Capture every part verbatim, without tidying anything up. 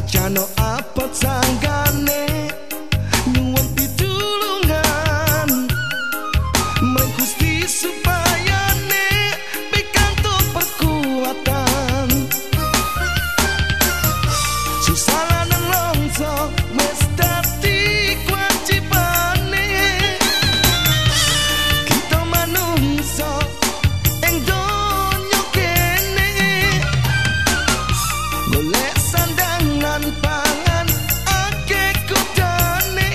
Jano apa sanggane nyuwun pitulungan Mreng Gusti supayane pikantuk perkuatan susah lan nelongso wis dadi kewajibane kita manungsa ing donya kene golek sandangan pangan akeh kudane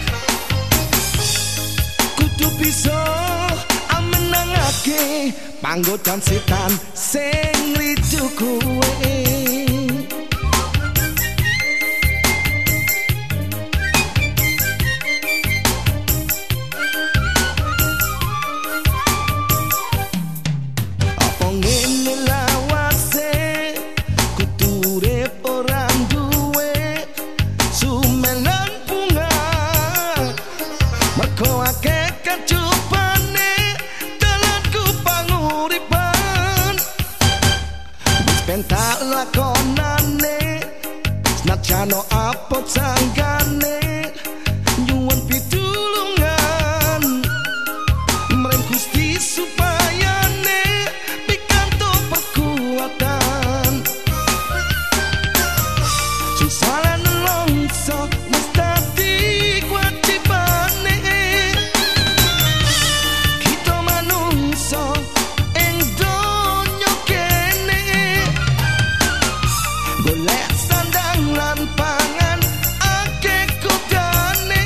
kudu bisa amenangake panggodan setan sing ridu kowe tak lakonane snajano apa sanggane nyuwun pitulungan mreng Gusti supayane pikantuk perkuatan susah lan nelongso wis dadi kewajibane kita manungsa ing donya kene golek sandang lan pangan akeh kudane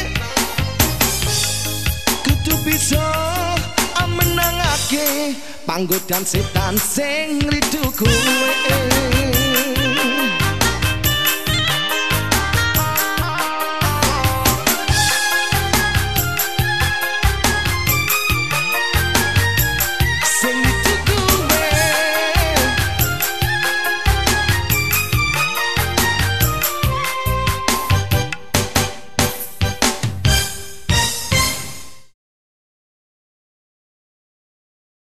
kudu bisa amenangake panggodan setan sing ridu kowe